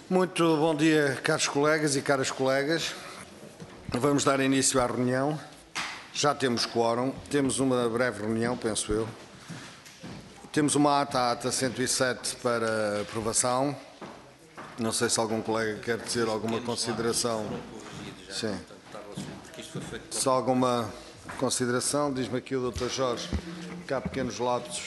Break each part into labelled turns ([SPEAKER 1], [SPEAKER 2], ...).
[SPEAKER 1] Muito bom dia, caros colegas e caras colegas. Vamos dar início à reunião. Já temos quórum, temos uma breve reunião, penso eu. Temos uma ata 107 para aprovação. Não sei se algum colega quer dizer alguma consideração. Sim. Se há alguma consideração, diz-me aqui o Dr. Jorge, que há pequenos lapsos.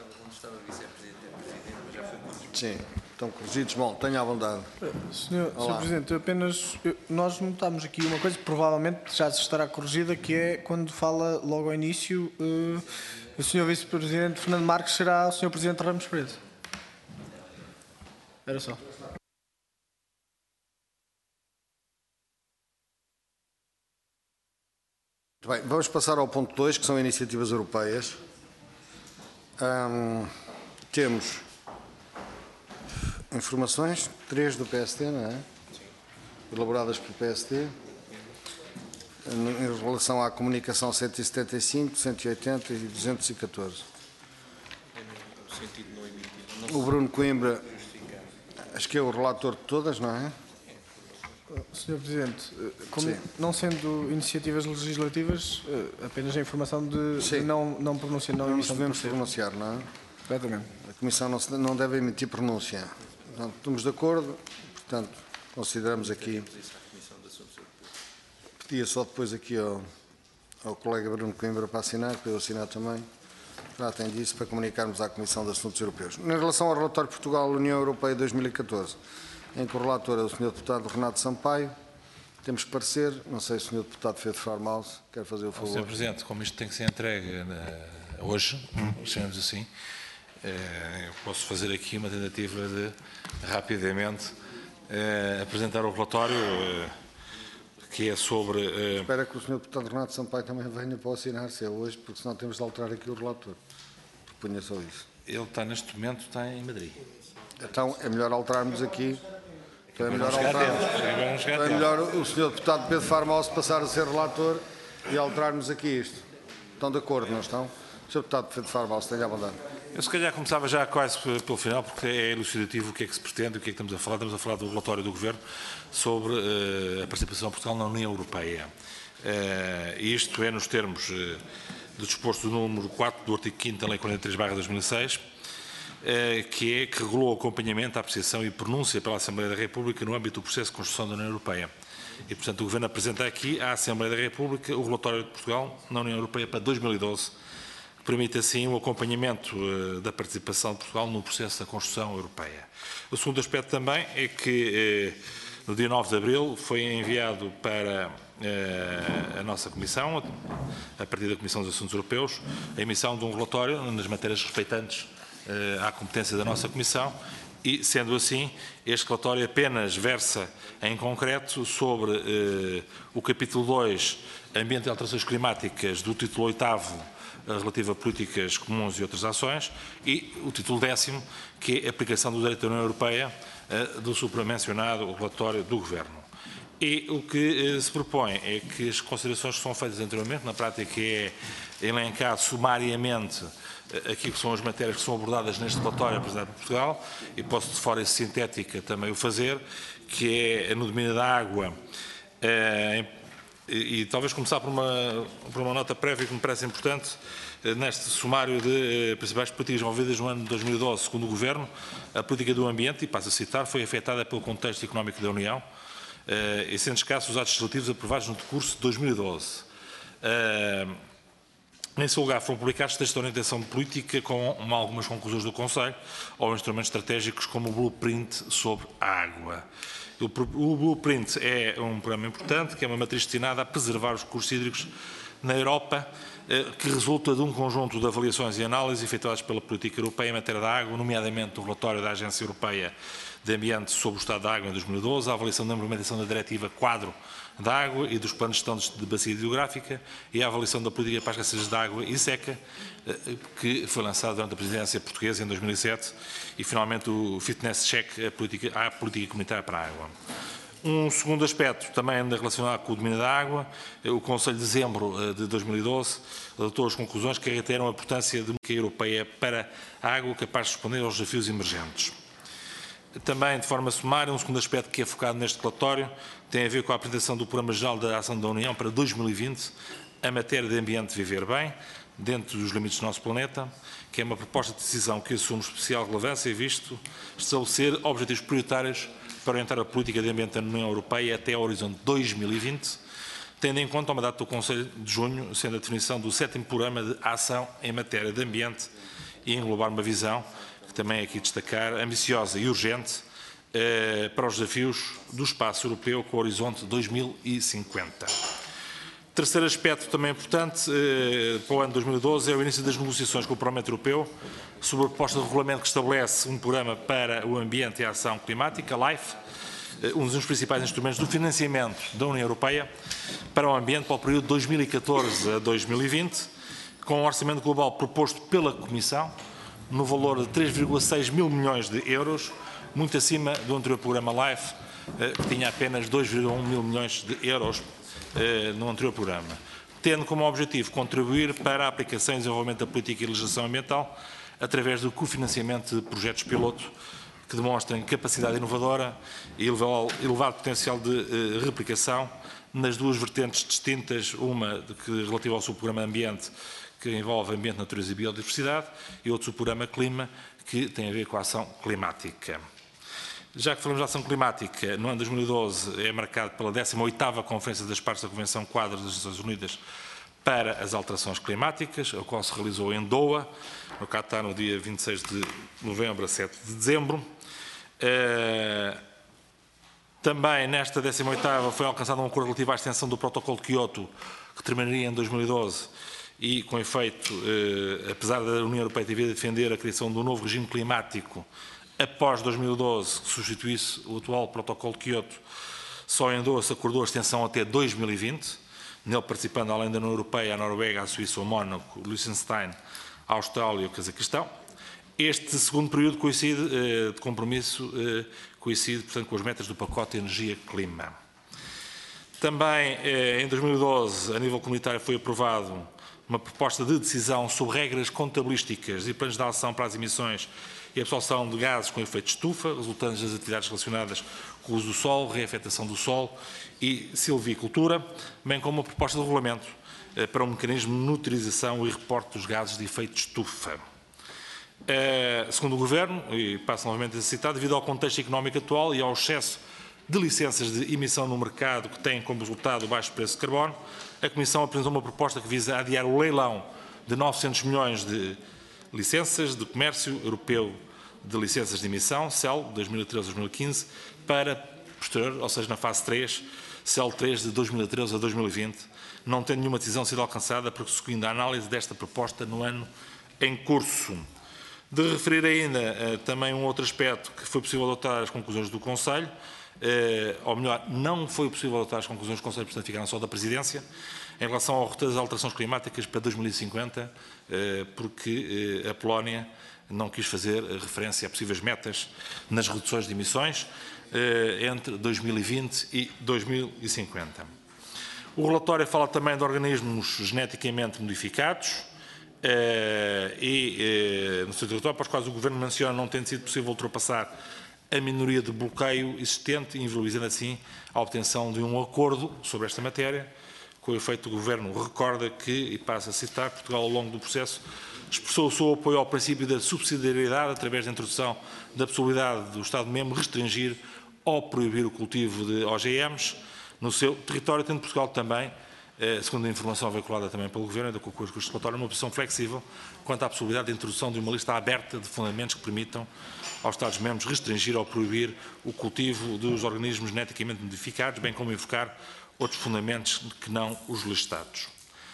[SPEAKER 1] Sim, estão corrigidos. Bom, tenha à vontade.
[SPEAKER 2] Senhor Presidente, nós notamos aqui uma coisa que provavelmente já se estará corrigida, que é quando fala logo ao início o Sr. Vice-Presidente Fernando Marques será o Sr. Presidente Ramos Pereira. Era só.
[SPEAKER 1] Muito bem, vamos passar ao ponto 2, que são iniciativas europeias. Temos informações, 3 do PSD, não é? Sim. Elaboradas pelo PSD, em relação à comunicação 175, 180 e 214. O Bruno Coimbra, acho que é o relator de todas, não é?
[SPEAKER 2] Sr. Presidente, como não sendo iniciativas legislativas, apenas a informação de não pronunciar, não emissão de
[SPEAKER 1] devemos pronunciar, não é?
[SPEAKER 2] Exatamente.
[SPEAKER 1] A Comissão não deve emitir pronúncia. Portanto, estamos de acordo, portanto, consideramos aqui. Pedia só depois aqui ao colega Bruno Coimbra para assinar, para eu assinar também. Tratem disso para comunicarmos à Comissão de Assuntos Europeus. Em relação ao relatório de Portugal, União Europeia 2014, em que o relator é o Sr. Deputado Renato Sampaio, temos que parecer, não sei se o Sr. Deputado Pedro Farmaus quer fazer o favor.
[SPEAKER 3] Sr. Presidente, como isto tem que ser entregue hoje, chamamos assim, eu posso fazer aqui uma tentativa de rapidamente apresentar o relatório que é sobre...
[SPEAKER 1] Espero que o Sr. Deputado Renato Sampaio também venha para assinar, se é hoje, porque senão temos de alterar aqui o relator. Propunha só isso.
[SPEAKER 3] Ele está neste momento, está em Madrid.
[SPEAKER 1] Então é melhor alterarmos aqui. Então é melhor o Sr. Deputado Pedro Farmaus passar a ser relator e alterarmos aqui isto. Estão de acordo, não estão? Sr. Deputado Pedro Farmaus, tenha a vontade.
[SPEAKER 3] Eu se calhar começava já quase pelo final, porque é elucidativo o que é que se pretende, o que é que estamos a falar. Estamos a falar do relatório do Governo sobre a participação de Portugal na União Europeia. Isto é nos termos do disposto do número 4 do artigo 5º da Lei 43/2006, que regulou o acompanhamento, a apreciação e pronúncia pela Assembleia da República no âmbito do processo de construção da União Europeia. E, portanto, o Governo apresenta aqui à Assembleia da República o relatório de Portugal na União Europeia para 2012, que permite, assim, o acompanhamento da participação de Portugal no processo da construção europeia. O segundo aspecto também é que, no dia 9 de abril, foi enviado para a nossa Comissão, a partir da Comissão dos Assuntos Europeus, a emissão de um relatório nas matérias respeitantes à competência da nossa Comissão e, sendo assim, este relatório apenas versa em concreto sobre o capítulo 2, Ambiente e Alterações Climáticas, do título 8º, relativo a políticas comuns e outras ações, e o título 10º, que é a aplicação do direito da União Europeia do supramencionado relatório do Governo. E o que se propõe é que as considerações que são feitas anteriormente, na prática é elencar sumariamente aquilo que são as matérias que são abordadas neste relatório apresentado por Portugal, e posso de forma sintética também o fazer, que é no domínio da água, e talvez começar por uma nota prévia que me parece importante, neste sumário de principais políticas envolvidas no ano de 2012, segundo o Governo, a política do ambiente, e passo a citar, foi afetada pelo contexto económico da União, e sendo escassos os atos legislativos aprovados no decurso de 2012. Em seu lugar, foram publicados textos de orientação política com algumas conclusões do Conselho ou instrumentos estratégicos como o Blueprint sobre a água. O Blueprint é um programa importante, que é uma matriz destinada a preservar os recursos hídricos na Europa, que resulta de um conjunto de avaliações e análises efetuadas pela política europeia em matéria da água, nomeadamente o relatório da Agência Europeia de Ambiente sobre o Estado da Água em 2012, a avaliação da implementação da Diretiva Quadro da Água e dos planos de gestão de bacia hidrográfica e a avaliação da política para as escassez de água e seca, que foi lançada durante a presidência portuguesa em 2007, e finalmente o Fitness Check à política comunitária para a água. Um segundo aspecto, também relacionado com o domínio da água, o Conselho de dezembro de 2012 adotou as conclusões que reiteram a importância de uma política europeia para a água capaz de responder aos desafios emergentes. Também, de forma sumária, um segundo aspecto que é focado neste relatório tem a ver com a apresentação do Programa Geral da Ação da União para 2020, a matéria de ambiente viver bem, dentro dos limites do nosso planeta, que é uma proposta de decisão que assume especial relevância, visto estabelecer objetivos prioritários para orientar a política de ambiente da União Europeia até ao horizonte 2020, tendo em conta o mandato do Conselho de junho, sendo a definição do 7º Programa de Ação em matéria de ambiente e englobar uma visão, que também é aqui destacar, ambiciosa e urgente para os desafios do espaço europeu com o horizonte 2050. Terceiro aspecto também importante para o ano 2012 é o início das negociações com o Parlamento Europeu sobre a proposta de regulamento que estabelece um programa para o ambiente e a ação climática, LIFE, um dos principais instrumentos do financiamento da União Europeia para o ambiente para o período de 2014 a 2020, com um orçamento global proposto pela Comissão no valor de 3,6 mil milhões de euros, muito acima do anterior programa LIFE, que tinha apenas 2,1 mil milhões de euros no anterior programa, tendo como objetivo contribuir para a aplicação e desenvolvimento da política e legislação ambiental através do cofinanciamento de projetos piloto que demonstrem capacidade inovadora e elevado potencial de replicação nas duas vertentes distintas, uma relativa ao subprograma Ambiente, que envolve ambiente, natureza e biodiversidade, e outro subprograma Clima, que tem a ver com a ação climática. Já que falamos de ação climática, no ano de 2012 é marcado pela 18ª Conferência das Partes da Convenção Quadro das Nações Unidas para as Alterações Climáticas, a qual se realizou em Doha, no Catar, no dia 26 de novembro a 7 de dezembro. Também nesta 18ª foi alcançado um acordo relativo à extensão do Protocolo de Quioto, que terminaria em 2012, e, com efeito, apesar da União Europeia ter vindo a defender a criação de um novo regime climático após 2012, que substituísse o atual Protocolo de Quioto, só em Doha se acordou a extensão até 2020, nele participando, além da União Europeia, a Noruega, a Suíça, o Mónaco, o Liechtenstein, a Austrália e o Cazaquistão. Este segundo período de compromisso coincide, portanto, com as metas do pacote Energia-Clima. Também, em 2012, a nível comunitário, foi aprovado uma proposta de decisão sobre regras contabilísticas e planos de ação para as emissões e a absorção de gases com efeito de estufa, resultantes das atividades relacionadas com o uso do solo, reafetação do solo e silvicultura, bem como uma proposta de regulamento para um mecanismo de monitorização e reporte dos gases de efeito de estufa. Segundo o Governo, e passo novamente a citar, devido ao contexto económico atual e ao excesso de licenças de emissão no mercado que tem como resultado o baixo preço de carbono, a Comissão apresentou uma proposta que visa adiar o leilão de 900 milhões de licenças de comércio europeu de licenças de emissão, CEL, 2013-2015, para posterior, ou seja, na fase 3, CEL 3 de 2013 a 2020, não tendo nenhuma decisão sido alcançada, prosseguindo a análise desta proposta no ano em curso. De referir ainda também um outro aspecto que foi possível adotar as conclusões do Conselho, ou melhor, não foi possível adotar as conclusões do Conselho, portanto ficaram só da Presidência, em relação ao roteiro das alterações climáticas para 2050, porque a Polónia não quis fazer referência a possíveis metas nas reduções de emissões entre 2020 e 2050. O relatório fala também de organismos geneticamente modificados no seu território, para os quais o Governo menciona não tendo sido possível ultrapassar a minoria de bloqueio existente, inviabilizando assim a obtenção de um acordo sobre esta matéria. Com o efeito, o Governo recorda que, e passa a citar, Portugal, ao longo do processo, expressou o seu apoio ao princípio da subsidiariedade através da introdução da possibilidade do Estado-membro restringir ou proibir o cultivo de OGMs no seu território, tendo Portugal também, segundo a informação veiculada também pelo Governo, de acordo com este relatório, uma posição flexível quanto à possibilidade de introdução de uma lista aberta de fundamentos que permitam aos Estados-membros restringir ou proibir o cultivo dos organismos geneticamente modificados, bem como invocar outros fundamentos que não os listados.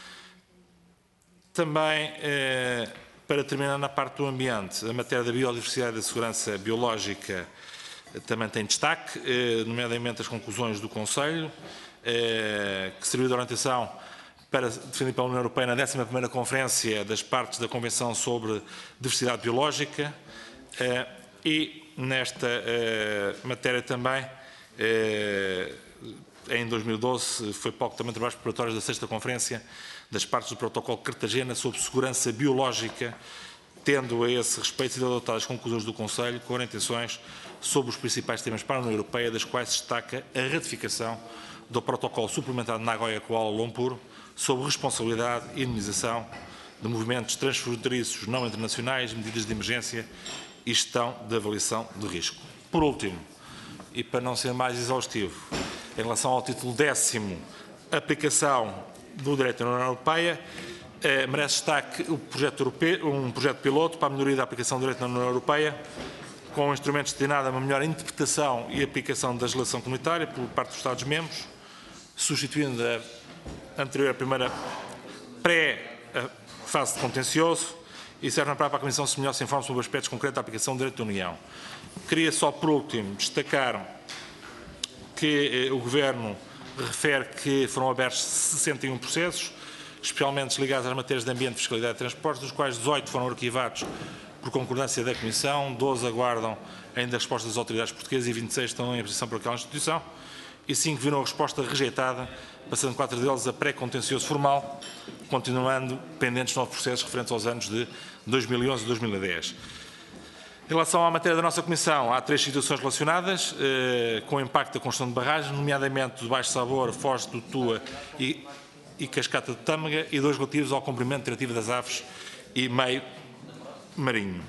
[SPEAKER 3] Também, para terminar na parte do ambiente, a matéria da biodiversidade e da segurança biológica também tem destaque, nomeadamente as conclusões do Conselho, que serviu de orientação para defender pela União Europeia na 11ª Conferência das Partes da Convenção sobre Diversidade Biológica, e nesta matéria também, em 2012, foi palco também trabalhos preparatórios da 6ª Conferência das Partes do Protocolo de Cartagena sobre Segurança Biológica, tendo a esse respeito sido adotadas as conclusões do Conselho com orientações sobre os principais temas para a União Europeia, das quais se destaca a ratificação do protocolo suplementar de Nagoya-Kuala Lumpur sobre responsabilidade e indemnização de movimentos transfronteiriços não internacionais, medidas de emergência e gestão de avaliação de risco. Por último, e para não ser mais exaustivo, em relação ao título 10º, aplicação do direito da União Europeia, merece destaque um projeto piloto para a melhoria da aplicação do direito na União Europeia, com instrumentos destinados a uma melhor interpretação e aplicação da legislação comunitária por parte dos Estados-membros, substituindo a anterior primeira pré-fase de contencioso, e serve para a Comissão se melhor se informe sobre aspectos concretos da aplicação do direito da União. Queria só, por último, destacar que o Governo refere que foram abertos 61 processos, especialmente ligados às matérias de ambiente, fiscalidade e transportes, dos quais 18 foram arquivados por concordância da Comissão, 12 aguardam ainda a resposta das autoridades portuguesas e 26 estão em apreciação por aquela instituição, e 5 viram a resposta rejeitada, passando 4 deles a pré-contencioso formal, continuando pendentes novos processos referentes aos anos de 2011 e 2010. Em relação à matéria da nossa Comissão, há 3 situações relacionadas com o impacto da construção de barragens, nomeadamente do Baixo Sabor, Foz do Tua e Cascata de Tâmega, e 2 relativos ao cumprimento diretivo das aves e meio marinho.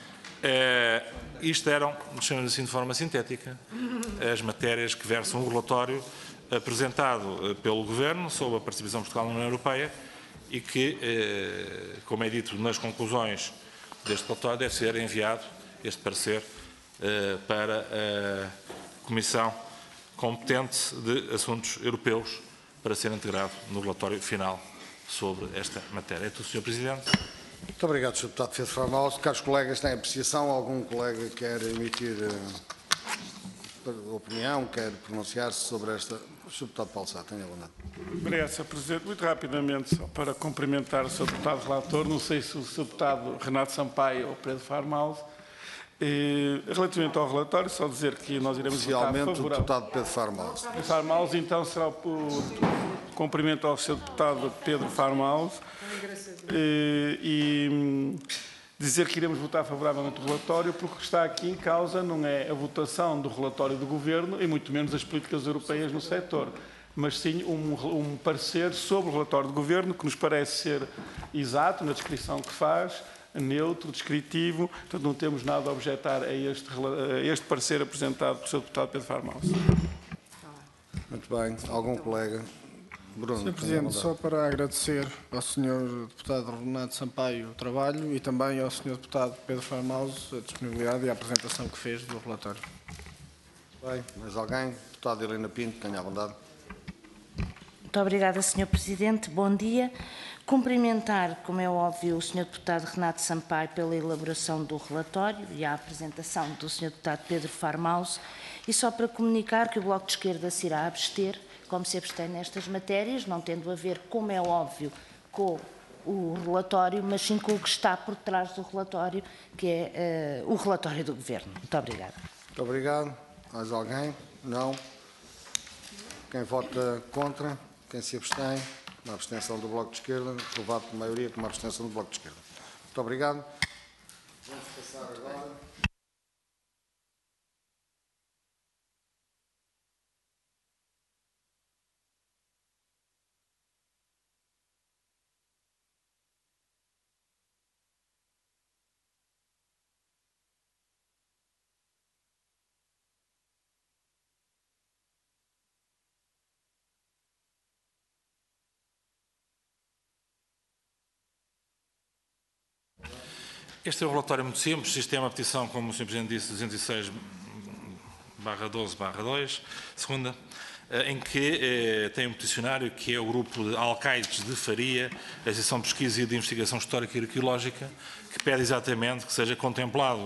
[SPEAKER 3] Isto eram, chamamos assim de forma sintética, as matérias que versam o relatório apresentado pelo Governo sobre a participação de Portugal na União Europeia e que, como é dito nas conclusões deste relatório, deve ser enviado este parecer para a Comissão competente de Assuntos Europeus para ser integrado no relatório final sobre esta matéria. É tudo, Sr. Presidente.
[SPEAKER 1] Muito obrigado, Sr. Deputado Pedro Formoso. Caros colegas, têm apreciação? Algum colega quer emitir opinião, quer pronunciar-se sobre esta? O Sr. Deputado Paulo Sá, tenha a vontade.
[SPEAKER 4] Obrigado, Sr. Presidente. Muito rapidamente, só para cumprimentar o Sr. Deputado Relator, não sei se o Sr. Deputado Renato Sampaio ou Pedro Farmaus. Relativamente ao relatório, só dizer que nós iremos votar favorável.
[SPEAKER 1] Especialmente o Deputado Pedro Farmaus.
[SPEAKER 4] Farmaus, então, será por cumprimento ao Sr. Deputado Pedro Farmaus. E dizer que iremos votar favoravelmente o relatório, porque o que está aqui em causa não é a votação do relatório do Governo e muito menos as políticas europeias no setor, mas sim um parecer sobre o relatório do Governo que nos parece ser exato na descrição que faz, neutro, descritivo, portanto não temos nada a objetar a este parecer apresentado pelo Sr. Deputado Pedro Farmaus.
[SPEAKER 1] Muito bem. Algum colega? Bruno,
[SPEAKER 2] Sr. Presidente, só para agradecer ao Sr. Deputado Renato Sampaio o trabalho e também ao Sr. Deputado Pedro Farmaus a disponibilidade e a apresentação que fez do relatório.
[SPEAKER 1] Bem, mais alguém? Deputado Helena Pinto, tenha a vontade.
[SPEAKER 5] Muito obrigada, Sr. Presidente. Bom dia. Cumprimentar, como é óbvio, o Sr. Deputado Renato Sampaio pela elaboração do relatório e a apresentação do Sr. Deputado Pedro Farmaus, e só para comunicar que o Bloco de Esquerda se irá abster, como se abstém nestas matérias, não tendo a ver, como é óbvio, com o relatório, mas sim com o que está por trás do relatório, que é o relatório do Governo. Muito obrigada.
[SPEAKER 1] Muito obrigado. Mais alguém? Não. Quem vota contra? Quem se abstém? Uma abstenção do Bloco de Esquerda. Aprovado por maioria com uma abstenção do Bloco de Esquerda. Muito obrigado. Vamos passar agora.
[SPEAKER 3] Este é um relatório muito simples, sistema de petição, como o Sr. Presidente disse, 206/12/2, segunda, em que tem um peticionário que é o grupo de Alcaides de Faria, a Associação de Pesquisa e de Investigação Histórica e Arqueológica, que pede exatamente que seja contemplado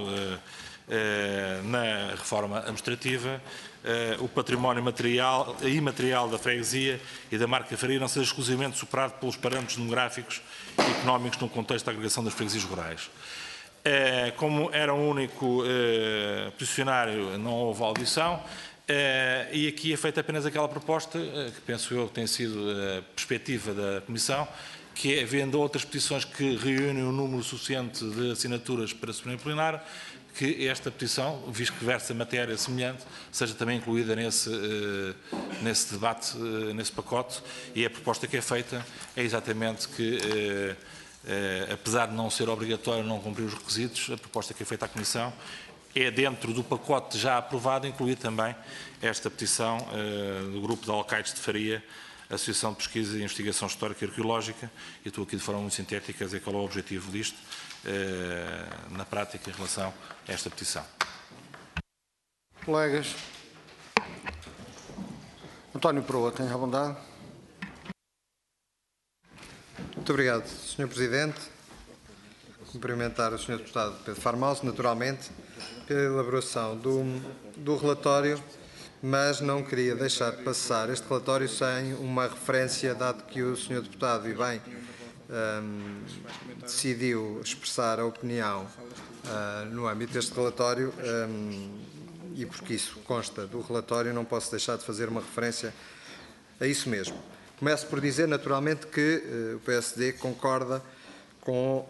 [SPEAKER 3] na reforma administrativa o património material e imaterial da freguesia e da marca Faria não seja exclusivamente superado pelos parâmetros demográficos e económicos no contexto da agregação das freguesias rurais. Como era o único peticionário, não houve audição, e aqui é feita apenas aquela proposta, que penso eu que tem sido a perspectiva da Comissão, que é, havendo outras petições que reúnem um número suficiente de assinaturas para se plenário, que esta petição, visto que versa matéria semelhante, seja também incluída nesse debate, nesse pacote, e a proposta que é feita é exatamente que, apesar de não ser obrigatório não cumprir os requisitos, a proposta que é feita à Comissão é, dentro do pacote já aprovado, incluir também esta petição do Grupo de Alcaides de Faria, Associação de Pesquisa e Investigação Histórica e Arqueológica, e estou aqui de forma muito sintética a dizer qual é o objetivo disto, na prática, em relação a esta petição.
[SPEAKER 1] Colegas. António Proa, tenha a bondade.
[SPEAKER 6] Muito obrigado, Sr. Presidente. Cumprimentar o Sr. Deputado Pedro Farmaus, naturalmente, pela elaboração do relatório, mas não queria deixar de passar este relatório sem uma referência, dado que o Sr. Deputado, e bem, decidiu expressar a opinião no âmbito deste relatório, e porque isso consta do relatório, não posso deixar de fazer uma referência a isso mesmo. Começo por dizer, naturalmente, que o PSD concorda com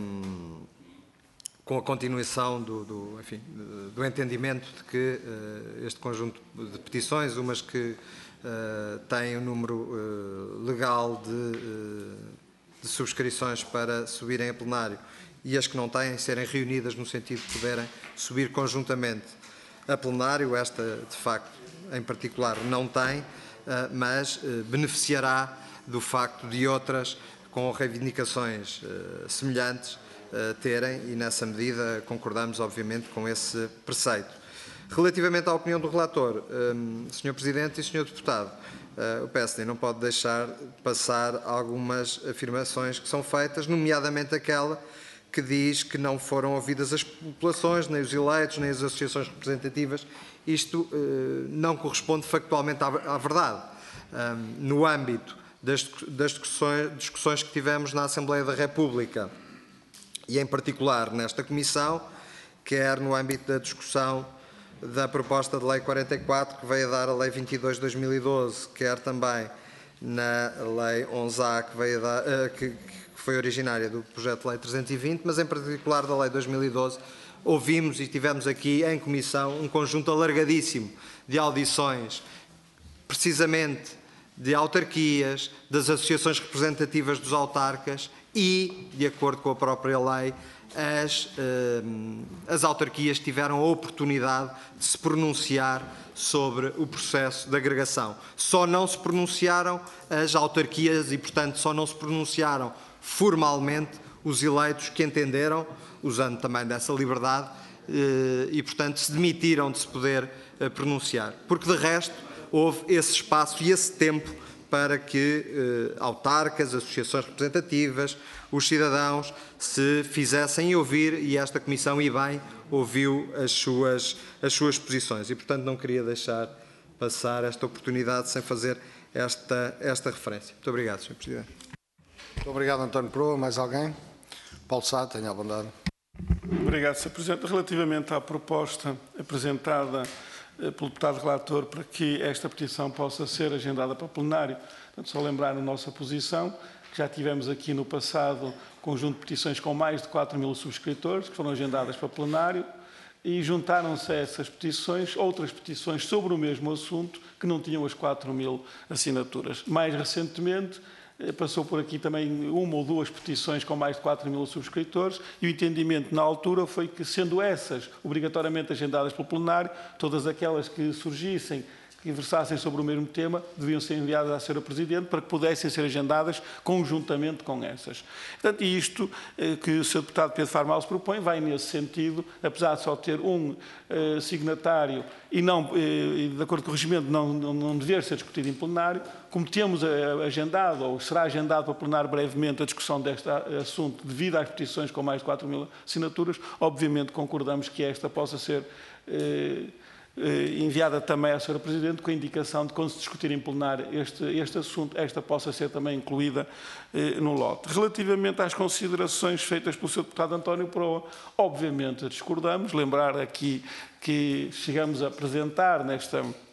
[SPEAKER 6] a continuação do entendimento de que este conjunto de petições, umas que têm um número legal de subscrições para subirem a plenário e as que não têm, serem reunidas no sentido de poderem subir conjuntamente a plenário. Esta, de facto, em particular, não tem, mas beneficiará do facto de outras com reivindicações semelhantes terem, e nessa medida concordamos, obviamente, com esse preceito. Relativamente à opinião do relator, Sr. Presidente e Sr. Deputado, o PSD não pode deixar passar algumas afirmações que são feitas, nomeadamente aquela que diz que não foram ouvidas as populações, nem os eleitos, nem as associações representativas. Isto não corresponde factualmente à verdade. No âmbito das discussões que tivemos na Assembleia da República, e em particular nesta Comissão, quer no âmbito da discussão da proposta de Lei 44, que veio a dar a Lei 22 de 2012, quer também na Lei 11A, que foi originária do projeto de Lei 320, mas em particular da Lei 2012, ouvimos e tivemos aqui em Comissão um conjunto alargadíssimo de audições, precisamente de autarquias, das associações representativas dos autarcas e, de acordo com a própria lei, as autarquias tiveram a oportunidade de se pronunciar sobre o processo de agregação. Só não se pronunciaram as autarquias e, portanto, só não se pronunciaram formalmente os eleitos que entenderam, usando também dessa liberdade, e, portanto, se demitiram de se poder pronunciar. Porque, de resto, houve esse espaço e esse tempo para que autarcas, associações representativas, os cidadãos se fizessem ouvir, e esta Comissão, e bem, ouviu as suas posições. E, portanto, não queria deixar passar esta oportunidade sem fazer esta referência. Muito obrigado, Sr. Presidente.
[SPEAKER 1] Muito obrigado, António Proa. Mais alguém? Paulo Sá, tenha a bondade.
[SPEAKER 4] Obrigado, Sr. Presidente. Relativamente à proposta apresentada pelo deputado relator para que esta petição possa ser agendada para plenário, portanto, só lembrar a nossa posição, que já tivemos aqui no passado conjunto de petições com mais de 4.000 subscritores, que foram agendadas para plenário, e juntaram-se a essas petições outras petições sobre o mesmo assunto que não tinham as 4.000 assinaturas. Mais recentemente, passou por aqui também uma ou duas petições com mais de 4.000 subscritores, e o entendimento na altura foi que, sendo essas obrigatoriamente agendadas pelo plenário, todas aquelas que surgissem, que versassem sobre o mesmo tema, deviam ser enviadas à Sra. Presidente para que pudessem ser agendadas conjuntamente com essas. Portanto, isto que o Sr. Deputado Pedro Farmaus propõe vai nesse sentido, apesar de só ter um signatário e, de acordo com o regimento, não dever ser discutido em plenário. Como temos agendado, ou será agendado para plenário brevemente, a discussão deste assunto devido às petições com mais de 4.000 assinaturas, obviamente concordamos que esta possa ser enviada também à Sra. Presidente, com a indicação de, quando se discutir em plenário este assunto, esta possa ser também incluída no lote. Relativamente às considerações feitas pelo Sr. Deputado António Proa, obviamente discordamos. Lembrar aqui que chegamos a apresentar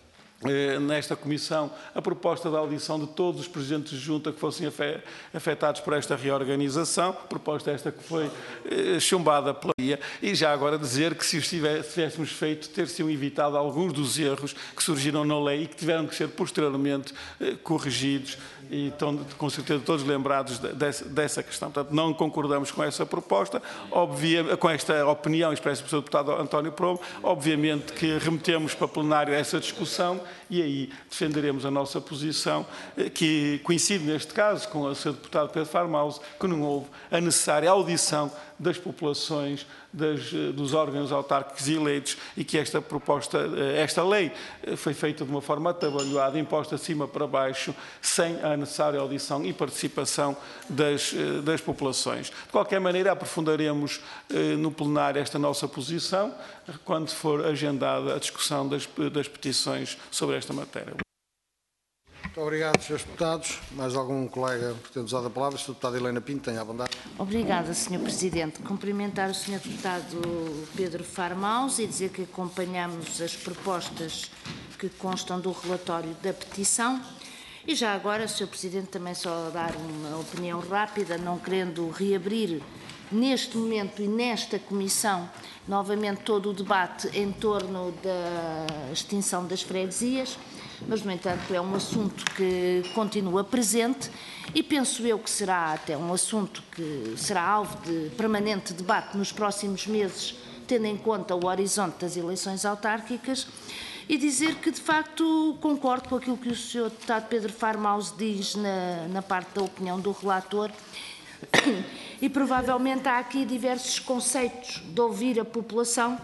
[SPEAKER 4] nesta comissão a proposta da audição de todos os presidentes de junta que fossem afetados por esta reorganização, proposta esta que foi chumbada pela via, e já agora dizer que se tivéssemos feito, ter-se evitado alguns dos erros que surgiram na lei e que tiveram que ser posteriormente corrigidos, e estão com certeza todos lembrados dessa questão. Portanto, não concordamos com essa proposta, com esta opinião expressa pelo deputado António Probo. Obviamente que remetemos para plenário essa discussão e aí defenderemos a nossa posição, que coincide neste caso com a do Sr. deputado Pedro Farmaus, que não houve a necessária audição das populações, dos órgãos autárquicos eleitos, e que esta lei foi feita de uma forma atabalhoada, imposta de cima para baixo, sem a necessária audição e participação das populações. De qualquer maneira, aprofundaremos no plenário esta nossa posição, quando for agendada a discussão das petições sobre esta matéria.
[SPEAKER 1] Muito obrigado, Srs. Deputados. Mais algum colega pretende usar a palavra? Sr. Deputado Helena Pinto, tenha a bondade.
[SPEAKER 5] Obrigada, Sr. Presidente. Cumprimentar o Sr. Deputado Pedro Farmaus e dizer que acompanhamos as propostas que constam do relatório da petição. E já agora, Sr. Presidente, também só dar uma opinião rápida, não querendo reabrir neste momento e nesta comissão novamente todo o debate em torno da extinção das freguesias, mas, no entanto, é um assunto que continua presente e penso eu que será até um assunto que será alvo de permanente debate nos próximos meses, tendo em conta o horizonte das eleições autárquicas, e dizer que, de facto, concordo com aquilo que o Sr. Deputado Pedro Farmaus diz na parte da opinião do relator, e provavelmente há aqui diversos conceitos de ouvir a população,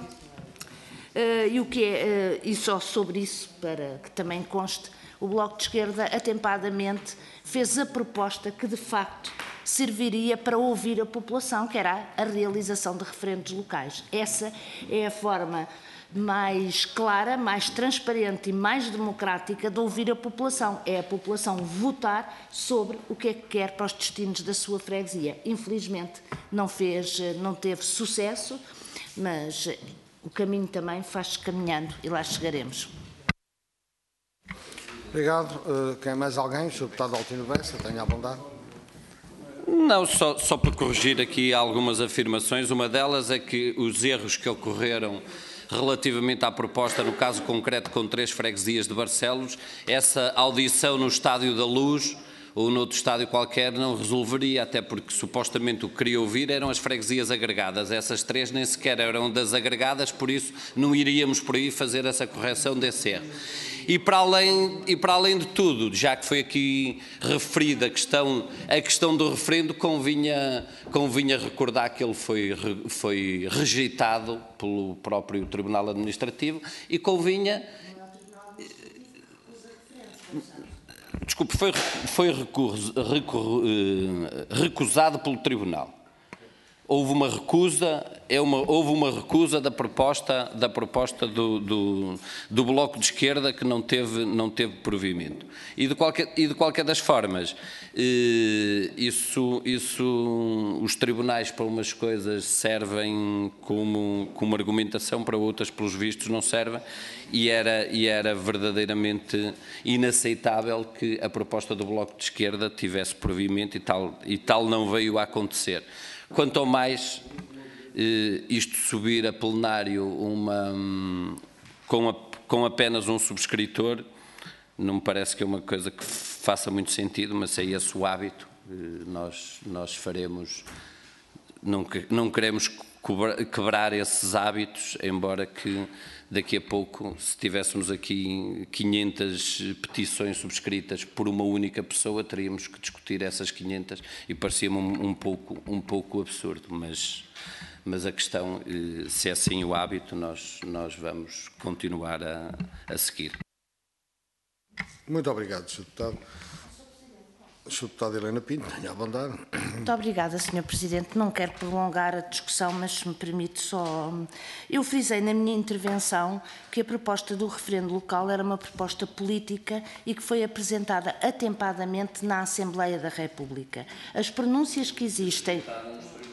[SPEAKER 5] e só sobre isso, para que também conste, o Bloco de Esquerda atempadamente fez a proposta que de facto serviria para ouvir a população, que era a realização de referendos locais. Essa é a forma mais clara, mais transparente e mais democrática de ouvir a população. É a população votar sobre o que é que quer para os destinos da sua freguesia. Infelizmente não teve sucesso, mas o caminho também faz-se caminhando e lá chegaremos.
[SPEAKER 1] Obrigado. Quem mais alguém? O Sr. Deputado Altino Bessa, tenha a bondade.
[SPEAKER 7] Não, só para corrigir aqui algumas afirmações. Uma delas é que os erros que ocorreram relativamente à proposta, no caso concreto com 3 freguesias de Barcelos, essa audição no Estádio da Luz ou noutro estádio qualquer não resolveria, até porque supostamente o que queria ouvir eram as freguesias agregadas. Essas 3 nem sequer eram das agregadas, por isso não iríamos por aí fazer essa correção desse erro. E para além de tudo, já que foi aqui referida a questão do referendo, convinha recordar que ele foi rejeitado pelo próprio Tribunal Administrativo e convinha... Desculpe, foi recusado pelo Tribunal. Houve uma recusa, da proposta do Bloco de Esquerda que não teve provimento. E de qualquer das formas, os tribunais para umas coisas servem como argumentação, para outras, pelos vistos, não servem, e era verdadeiramente inaceitável que a proposta do Bloco de Esquerda tivesse provimento e tal não veio a acontecer. Quanto ao mais, isto subir a plenário com apenas um subscritor, não me parece que é uma coisa que faça muito sentido, mas é esse o hábito. Nós faremos, não queremos quebrar esses hábitos, embora que daqui a pouco, se tivéssemos aqui 500 petições subscritas por uma única pessoa, teríamos que discutir essas 500 e parecia-me um pouco absurdo, mas a questão, se é assim o hábito, nós vamos continuar a seguir.
[SPEAKER 1] Muito obrigado, Sr. Deputado. Sr. Deputado Helena Pinto, tenha a bondade.
[SPEAKER 5] Muito obrigada, Sr. Presidente. Não quero prolongar a discussão, mas se me permite só... Eu frisei na minha intervenção que a proposta do referendo local era uma proposta política e que foi apresentada atempadamente na Assembleia da República. As pronúncias que existem...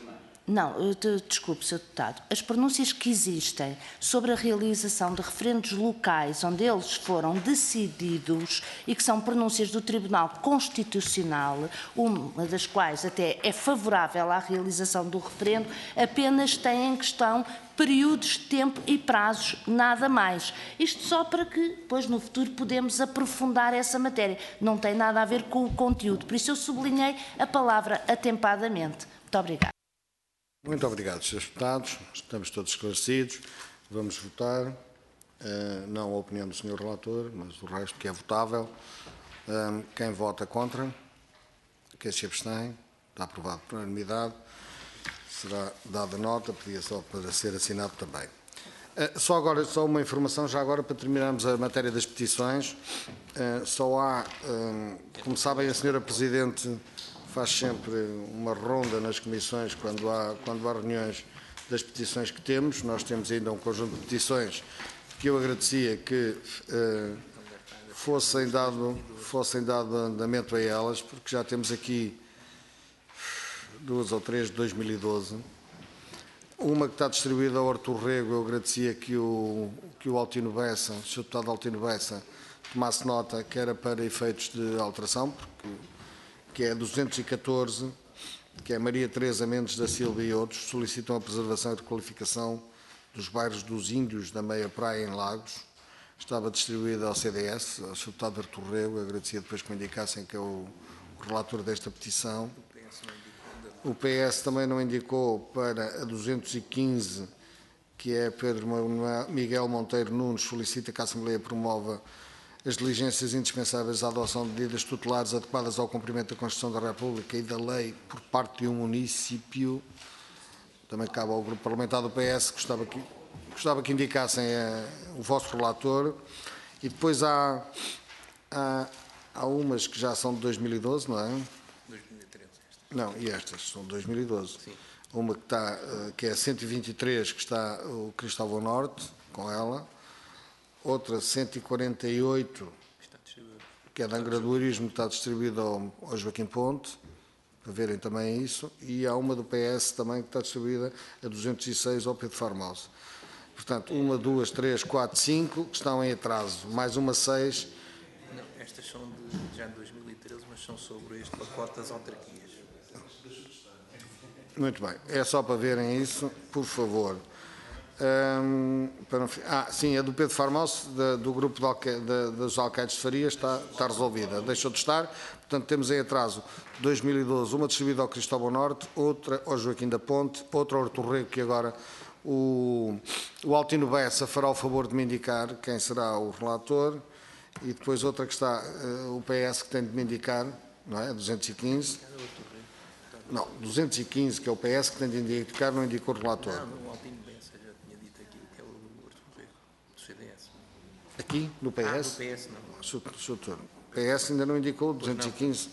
[SPEAKER 5] Não, desculpe, Sr. Deputado. As pronúncias que existem sobre a realização de referendos locais onde eles foram decididos e que são pronúncias do Tribunal Constitucional, uma das quais até é favorável à realização do referendo, apenas têm em questão períodos de tempo e prazos, nada mais. Isto só para que, depois, no futuro, podemos aprofundar essa matéria. Não tem nada a ver com o conteúdo. Por isso eu sublinhei a palavra atempadamente. Muito obrigada.
[SPEAKER 1] Muito obrigado, Srs. Deputados. Estamos todos esclarecidos. Vamos votar. Não a opinião do Sr. Relator, mas o resto que é votável. Quem vota contra? Quem se abstém? Está aprovado por unanimidade. Será dada nota, pedia só para ser assinado também. Só uma informação, já agora, para terminarmos a matéria das petições. Só há, como sabem, a Sra. Presidente faz sempre uma ronda nas comissões quando há reuniões das petições que temos. Nós temos ainda um conjunto de petições que eu agradecia que fossem dado andamento a elas, porque já temos aqui 2 ou 3 de 2012. Uma que está distribuída ao Artur Rego, eu agradecia que o Altino Bessa, o Sr. Deputado Altino Bessa, tomasse nota que era para efeitos de alteração, que é 214, que é Maria Teresa Mendes da Silva e outros, solicitam a preservação e requalificação dos bairros dos Índios da Meia Praia em Lagos. Estava distribuída ao CDS, ao Sr. Deputado Artur Rego, agradecia depois que me indicassem que é o relator desta petição. O PS também não indicou para a 215, que é Pedro Miguel Monteiro Nunes, solicita que a Assembleia promova as diligências indispensáveis à adoção de medidas tutelares adequadas ao cumprimento da Constituição da República e da lei por parte de um município. Também cabe ao Grupo Parlamentar do PS, gostava que indicassem o vosso relator. E depois há umas que já são de 2012, não é?
[SPEAKER 8] 2013.
[SPEAKER 1] Não, e estas são de 2012.
[SPEAKER 8] Sim.
[SPEAKER 1] Uma que é 123, que está o Cristóvão Norte, com ela. Outra, 148, que é de Angradoirismo, está distribuída ao Joaquim Ponte, para verem também isso. E há uma do PS também que está distribuída a 206 ao Pedro Farmosa. Portanto, 1, 2, 3, 4, 5 que estão em atraso, mais uma 6.
[SPEAKER 8] Não, estas são já de 2013, mas são sobre este pacote das autarquias.
[SPEAKER 1] Muito bem, é só para verem isso, por favor. Sim, a do Pedro Farmoso, do grupo dos Alcaides de Faria, está resolvida. Deixou de estar. Portanto, temos em atraso 2012, uma distribuída ao Cristóvão Norte, outra ao Joaquim da Ponte, outra ao Artur Rego, que agora o Altino Bessa fará o favor de me indicar quem será o relator, e depois outra que está, o PS, que tem de me indicar, não é? 215. Não, 215, que é o PS, que tem de indicar, não indicou o relator.
[SPEAKER 8] Não, o Altino Bessa já tinha dito aqui, que é o Artur Rego, do CDS.
[SPEAKER 1] Aqui, no PS?
[SPEAKER 8] Do PS não.
[SPEAKER 1] O PS ainda não indicou, 215.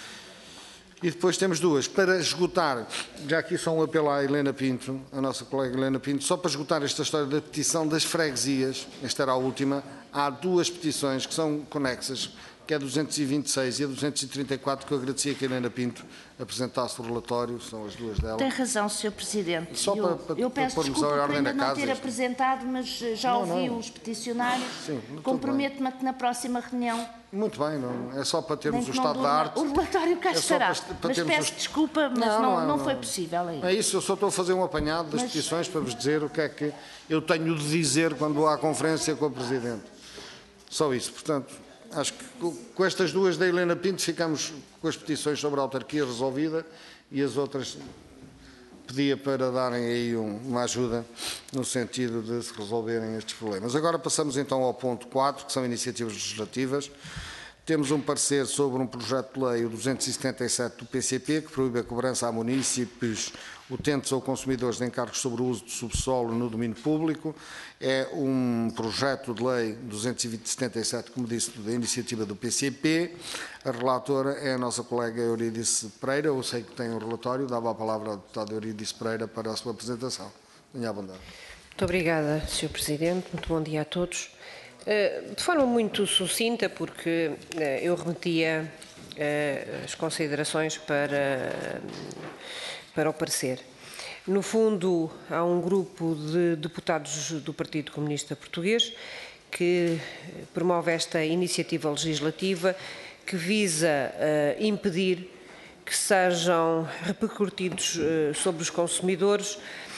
[SPEAKER 1] E depois temos duas. Para esgotar, já aqui só um apelo à Helena Pinto, a nossa colega Helena Pinto, só para esgotar esta história da petição das freguesias, esta era a última, há duas petições que são conexas, que é a 226 e a 234, que eu agradecia que a Helena Pinto apresentasse o relatório, são as duas delas.
[SPEAKER 5] Tem razão, Sr. Presidente.
[SPEAKER 1] Só
[SPEAKER 5] eu peço desculpa por ainda não ter apresentado, mas já ouvi os peticionários. Comprometo-me a que na próxima reunião...
[SPEAKER 1] Muito bem, não, é só para termos o estado da arte.
[SPEAKER 5] O relatório cá estará, mas peço desculpa, mas não foi possível ainda.
[SPEAKER 1] É isso, eu só estou a fazer um apanhado das petições para vos dizer o que é que eu tenho de dizer quando há conferência com o Presidente. Só isso, portanto... Acho que com estas duas da Helena Pinto ficamos com as petições sobre a autarquia resolvida e as outras pedia para darem aí uma ajuda no sentido de se resolverem estes problemas. Agora passamos então ao ponto 4, que são iniciativas legislativas. Temos um parecer sobre um projeto de lei, o 277 do PCP, que proíbe a cobrança a munícipes, utentes ou consumidores de encargos sobre o uso do subsolo no domínio público. É um projeto de lei 277, como disse, da iniciativa do PCP. A relatora é a nossa colega Eurídice Pereira. Eu sei que tem um relatório, dava a palavra ao deputado Eurídice Pereira para a sua apresentação. Tenha a bondade.
[SPEAKER 9] Muito obrigada, Sr. Presidente. Muito bom dia a todos. De forma muito sucinta, porque eu remetia as considerações para o parecer. No fundo, há um grupo de deputados do Partido Comunista Português que promove esta iniciativa legislativa que visa impedir que sejam repercutidos sobre os consumidores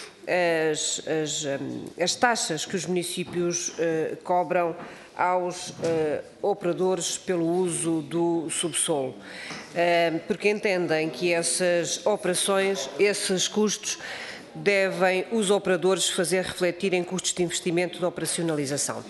[SPEAKER 9] as taxas que os municípios cobram aos operadores pelo uso do subsolo, porque entendem que essas operações, esses custos, devem os operadores fazer refletir em custos de investimento de operacionalização.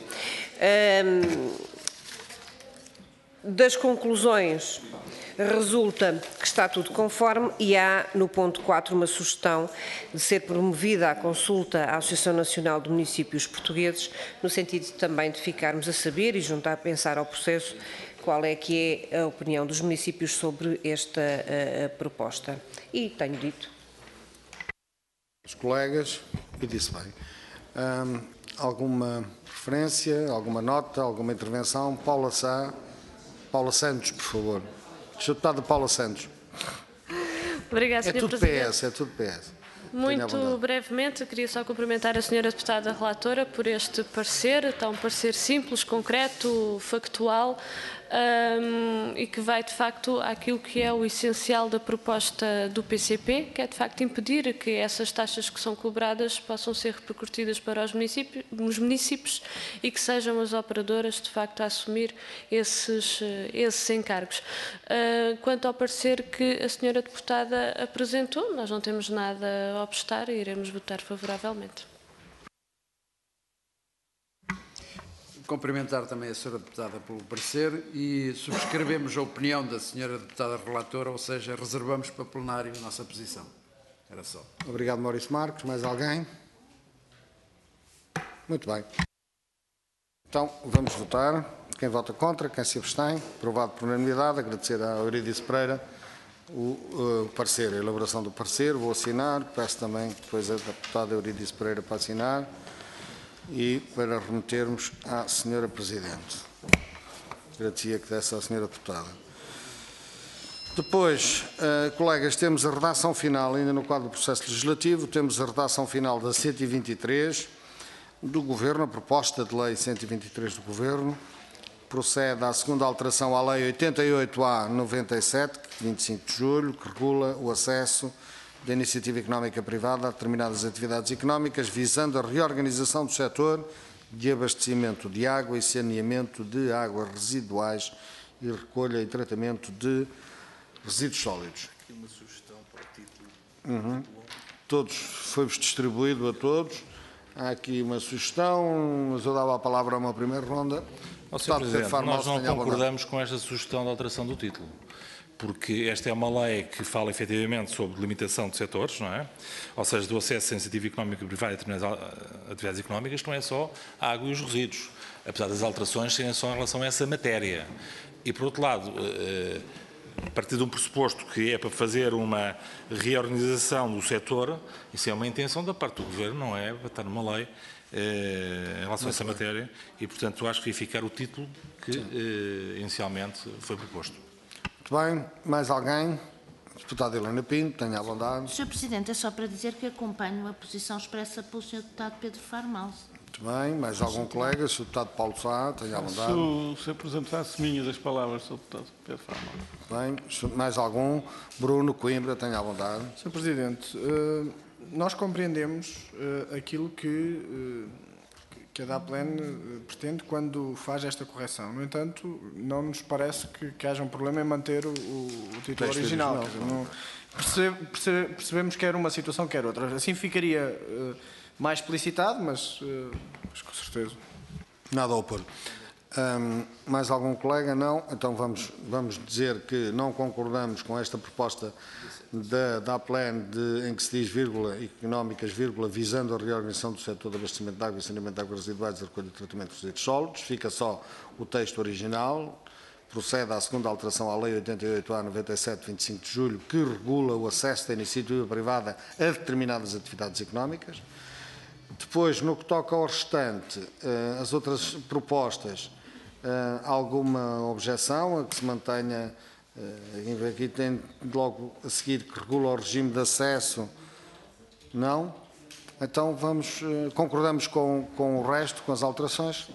[SPEAKER 9] Das conclusões resulta que está tudo conforme e há, no ponto 4, uma sugestão de ser promovida a consulta à Associação Nacional de Municípios Portugueses, no sentido também de ficarmos a saber e juntar a pensar ao processo qual é que é a opinião dos municípios sobre esta proposta. E tenho dito.
[SPEAKER 1] Os colegas, e disse bem. Alguma preferência, alguma nota, alguma intervenção? Paula Santos, por favor. Sr. Deputada Paula Santos.
[SPEAKER 10] Obrigada, Sr. Presidente.
[SPEAKER 1] É tudo PS.
[SPEAKER 10] Muito brevemente, queria só cumprimentar a Sra. Deputada Relatora por este parecer, um parecer simples, concreto, factual e que vai, de facto, àquilo que é o essencial da proposta do PCP, que é, de facto, impedir que essas taxas que são cobradas possam ser repercutidas para os municípios e que sejam as operadoras, de facto, a assumir esses encargos. Quanto ao parecer que a Sra. Deputada apresentou, nós não temos nada a obstar e iremos votar favoravelmente.
[SPEAKER 11] Cumprimentar também a Sra. Deputada pelo parecer e subscrevemos a opinião da Sra. Deputada Relatora, ou seja, reservamos para plenário a nossa posição. Era só.
[SPEAKER 1] Obrigado, Maurício Marques. Mais alguém? Muito bem. Então, vamos votar. Quem vota contra, quem se abstém, aprovado por unanimidade. Agradecer à Eurídice Pereira o parecer, a elaboração do parecer. Vou assinar. Peço também depois a deputada Eurídice Pereira para assinar. E para remetermos à Sra. Presidente. Agradecia que desse à Sra. Deputada. Depois, colegas, temos a redação final, ainda no quadro do processo legislativo, temos a redação final da 123 do Governo, a proposta de lei 123 do Governo, procede à segunda alteração à lei 88A/97, 25 de julho, que regula o acesso da iniciativa económica privada a determinadas atividades económicas, visando a reorganização do setor de abastecimento de água e saneamento de águas residuais e recolha e tratamento de resíduos sólidos.
[SPEAKER 8] Aqui uma sugestão para o título.
[SPEAKER 1] Todos, foi-vos distribuído a todos. Há aqui uma sugestão, mas eu dava a palavra a uma primeira ronda.
[SPEAKER 3] Sr. Presidente, nós não concordamos com esta sugestão de alteração do título, porque esta é uma lei que fala efetivamente sobre limitação de setores, não é? Ou seja, do acesso à iniciativa económica privada a determinadas atividades económicas, que não é só a água e os resíduos, apesar das alterações serem só em relação a essa matéria. E, por outro lado, a partir de um pressuposto que é para fazer uma reorganização do setor, isso é uma intenção da parte do Governo, não é para estar numa lei em relação a essa matéria, e, portanto, acho que ia ficar o título que inicialmente foi proposto.
[SPEAKER 1] Muito bem. Mais alguém? Deputada Helena Pinto, tenha a bondade.
[SPEAKER 5] Sr. Presidente, é só para dizer que acompanho a posição expressa pelo Sr. Deputado Pedro Faro Malse.
[SPEAKER 1] Muito bem. Mais algum colega? Sr. Deputado Paulo Sá, tenha a bondade.
[SPEAKER 4] O Sr. Presidente faço minhas as palavras do Sr. Deputado Pedro Faro Malse.
[SPEAKER 1] Bem. Mais algum? Bruno Coimbra, tenha a bondade.
[SPEAKER 2] Sr. Presidente, nós compreendemos aquilo que a DAPLAN pretende quando faz esta correção. No entanto, não nos parece que haja um problema em manter o título original. Percebemos quer uma situação, quer outra. Assim ficaria mais explicitado, mas com certeza.
[SPEAKER 1] Nada a opor. Mais algum colega? Não. Então vamos dizer que não concordamos com esta proposta da DAPLAN em que se diz, vírgula, económicas, vírgula, visando a reorganização do setor de abastecimento de água e saneamento de águas residuais e recolha e tratamento de resíduos sólidos. Fica só o texto original. Procede à segunda alteração à Lei 88A/97, 25 de julho, que regula o acesso da iniciativa privada a determinadas atividades económicas. Depois, no que toca ao restante, as outras propostas, alguma objeção a que se mantenha, aqui tem logo a seguir que regula o regime de acesso Não? Então vamos, concordamos com o resto, com as alterações?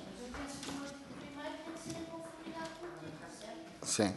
[SPEAKER 1] Sim.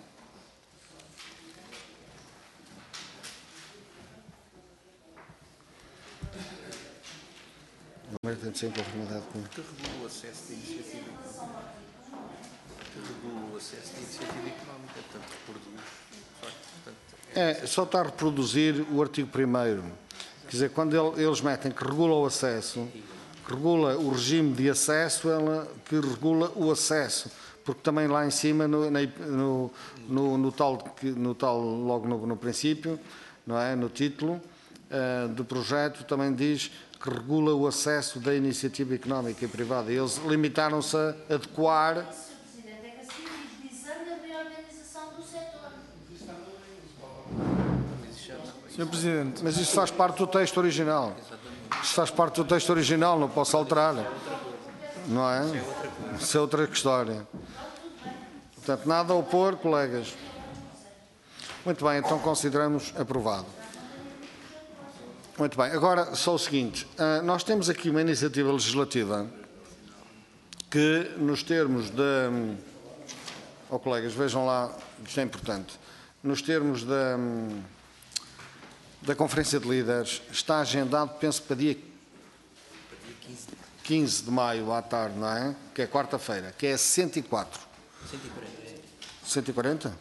[SPEAKER 1] Primeiro tem de ser em conformidade com...
[SPEAKER 8] Que regula o acesso de iniciativa económica. Que regula o acesso de iniciativa económica, portanto, reproduz.
[SPEAKER 1] Só está a reproduzir o artigo 1º. Quer dizer, quando eles metem que regula o acesso, que regula o regime de acesso, que regula o acesso. Porque também lá em cima, no tal logo no princípio, não é? No título do projeto, também diz que regula o acesso da iniciativa económica e privada. E eles limitaram-se a adequar...
[SPEAKER 5] Sr. Presidente, é que assim diz, visando a reorganização do setor.
[SPEAKER 2] Sr. Presidente.
[SPEAKER 1] Mas isso faz parte do texto original. Isso faz parte do texto original, não posso alterar. Não é? Isso é outra história. Portanto, nada a opor, colegas. Muito bem, então consideramos aprovado. Muito bem, agora só o seguinte. Nós temos aqui uma iniciativa legislativa que, nos termos de... colegas, vejam lá, isto é importante. Nos termos da Conferência de Líderes, está agendado, penso, para dia 15 de maio à tarde, não é? Que é quarta-feira, que é 104. 140?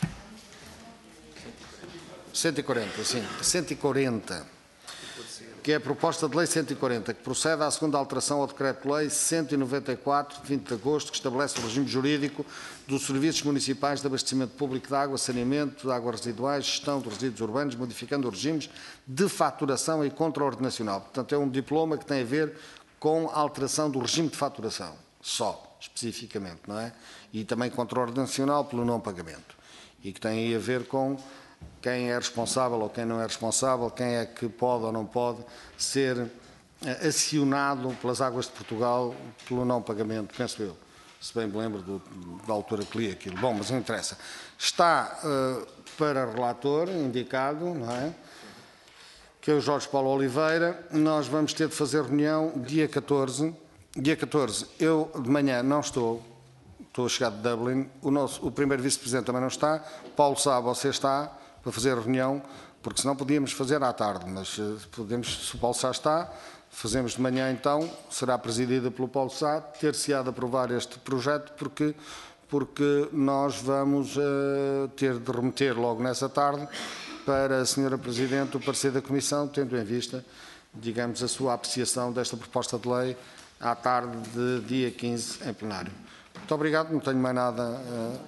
[SPEAKER 1] 140, sim. 140. Que é a proposta de lei 140, que procede à segunda alteração ao decreto-lei 194, de 20 de agosto, que estabelece o regime jurídico dos serviços municipais de abastecimento público de água, saneamento, de águas residuais, gestão de resíduos urbanos, modificando os regimes de faturação e contraordenacional. Portanto, é um diploma que tem a ver com a alteração do regime de faturação, só, especificamente, não é? E também contraordenacional pelo não pagamento. E que tem aí a ver com quem é responsável ou quem não é responsável, quem é que pode ou não pode ser acionado pelas Águas de Portugal pelo não pagamento, penso eu, se bem me lembro da altura que li aquilo. Bom, mas não interessa. Está para relator indicado, não é? Que é o Jorge Paulo Oliveira. Nós vamos ter de fazer reunião dia 14. Dia 14, eu de manhã não estou a chegar de Dublin, o primeiro vice-presidente também não está, Paulo Sá, você está para fazer a reunião, porque senão podíamos fazer à tarde, mas podemos, se o Paulo Sá está, fazemos de manhã então, será presidida pelo Paulo Sá, ter-se-á de aprovar este projeto, porque nós vamos ter de remeter logo nessa tarde para a Sra. Presidente o parecer da Comissão, tendo em vista, digamos, a sua apreciação desta proposta de lei à tarde de dia 15 em plenário. Muito obrigado, não tenho mais nada.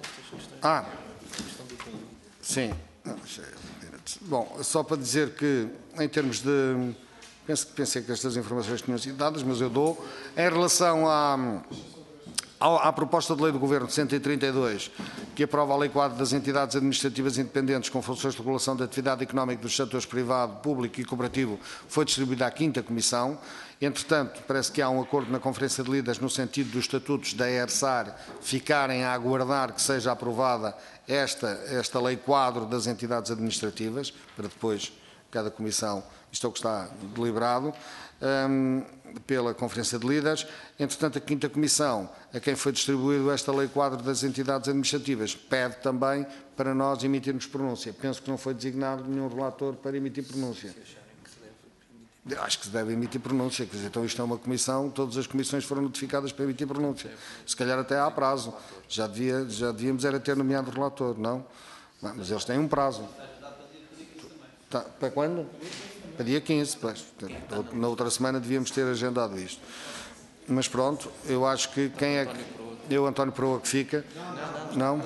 [SPEAKER 1] Sim. Bom, só para dizer que, em termos de... Pensei que estas informações tinham sido dadas, mas eu dou. Em relação à proposta de lei do Governo 132, que aprova a Lei Quadro das Entidades Administrativas Independentes com funções de regulação da atividade económica dos setores privado, público e cooperativo, foi distribuída à 5ª Comissão. Entretanto, parece que há um acordo na Conferência de Líderes no sentido dos estatutos da ERSAR ficarem a aguardar que seja aprovada esta Lei Quadro das Entidades Administrativas, para depois cada Comissão, isto é o que está deliberado, pela Conferência de Líderes. Entretanto, a 5ª Comissão, a quem foi distribuída esta Lei Quadro das Entidades Administrativas, pede também para nós emitirmos pronúncia. Penso que não foi designado nenhum relator para emitir pronúncia. Acho que se deve emitir pronúncia, quer dizer, então isto é uma comissão, todas as comissões foram notificadas para emitir pronúncia. Se calhar até há prazo. Já devíamos era ter nomeado relator, não? Mas eles têm um prazo. Tá, para quando? Para dia 15, pois. Na outra semana devíamos ter agendado isto. Mas pronto, eu acho que quem é que... Eu, António Proa, que fica? Não?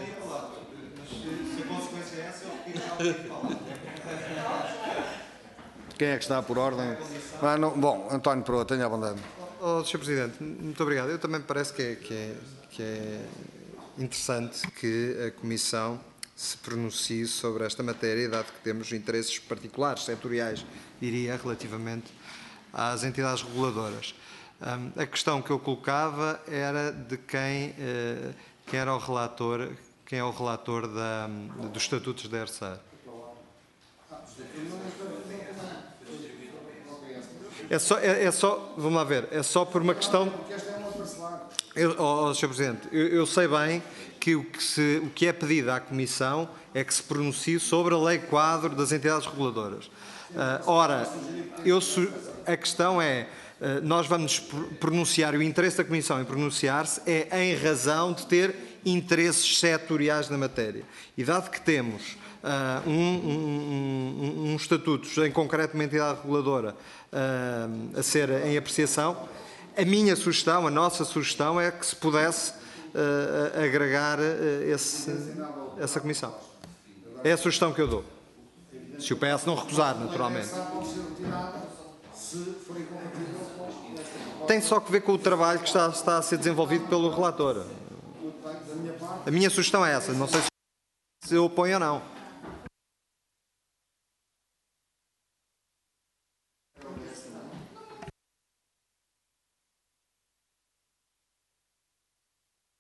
[SPEAKER 1] Quem é que está por ordem? Bom, António Proa, tenha a bondade.
[SPEAKER 6] Sr. Presidente, muito obrigado. Eu também me parece que é interessante que a Comissão se pronuncie sobre esta matéria, dado que temos interesses particulares, setoriais, diria, relativamente às entidades reguladoras. A questão que eu colocava era de quem é o relator dos estatutos da ERSAR. Vamos lá ver, é só por uma questão... Sr. Presidente, eu sei bem que o que é pedido à Comissão é que se pronuncie sobre a Lei Quadro das Entidades Reguladoras. A questão é, nós vamos pronunciar, o interesse da Comissão em pronunciar-se é em razão de ter interesses setoriais na matéria. E dado que temos um estatuto, em concreto uma entidade reguladora, a ser em apreciação, a minha sugestão, a nossa sugestão é que se pudesse agregar essa comissão. É a sugestão que eu dou. Se o PS não recusar, naturalmente. Tem só que ver com o trabalho que está a ser desenvolvido pelo relator. A minha sugestão é essa. Não sei se eu oponho ou não.